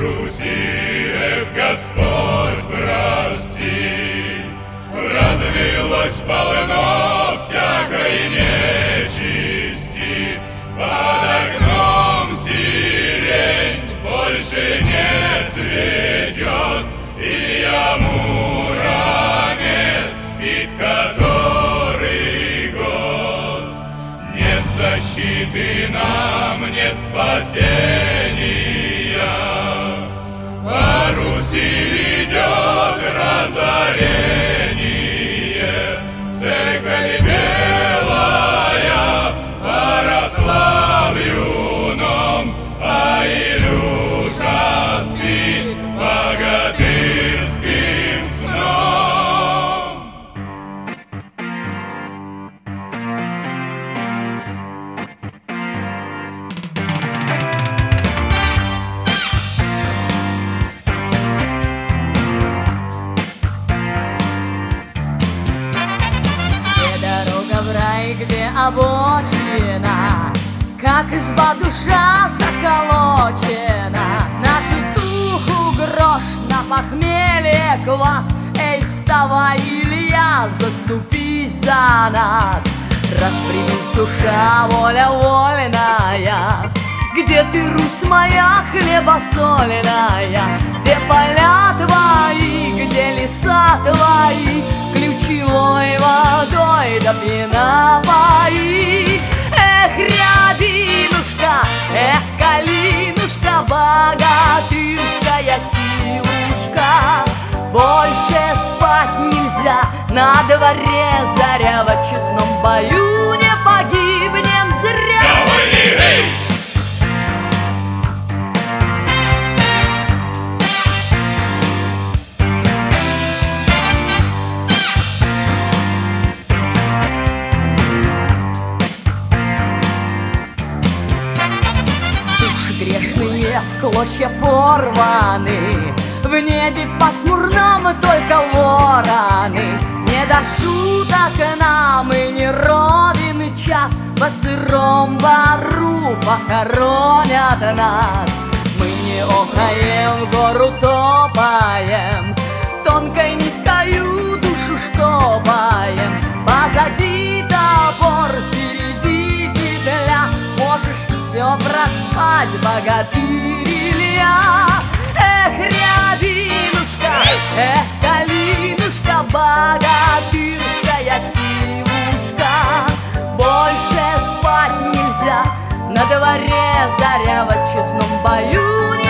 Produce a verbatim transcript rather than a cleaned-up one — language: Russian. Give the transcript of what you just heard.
Руси, эх, Господь, прости, разлилось полно всякой нечисти, под окном сирень больше не цветет, Илья Муромец спит который год. Нет защиты нам, нет спасения, по Руси идет разорение. Церковь белая поросла в юном, а Илюша спит богатырским сном. Где обочина, как изба душа заколочена, на житуху грош, на похмелье квас. Эй, вставай, Илья, заступись за нас. Распрямись, душа, воля вольная. Где ты, Русь моя хлебосольная? Где поля твои, где леса твои, ключевой водой да пьяна пои? Эх, рябинушка, эх, калинушка, богатырская силушка, больше спать нельзя, на дворе заря, в отчизном бою не погибнем зря. Грешные в клочья порваны, в небе пасмурном только вороны. Не до шуток нам и не ровен час, по сыром бару похоронят нас. Мы не охаем, в гору топаем, тонкой ниткою душу штопаем. Позади топор, впереди петля, можешь все проспать, богатырь Илья. Эх, рябинушка, эх, калинушка, богатырская сивушка, больше спать нельзя, на дворе заря, в отчизном бою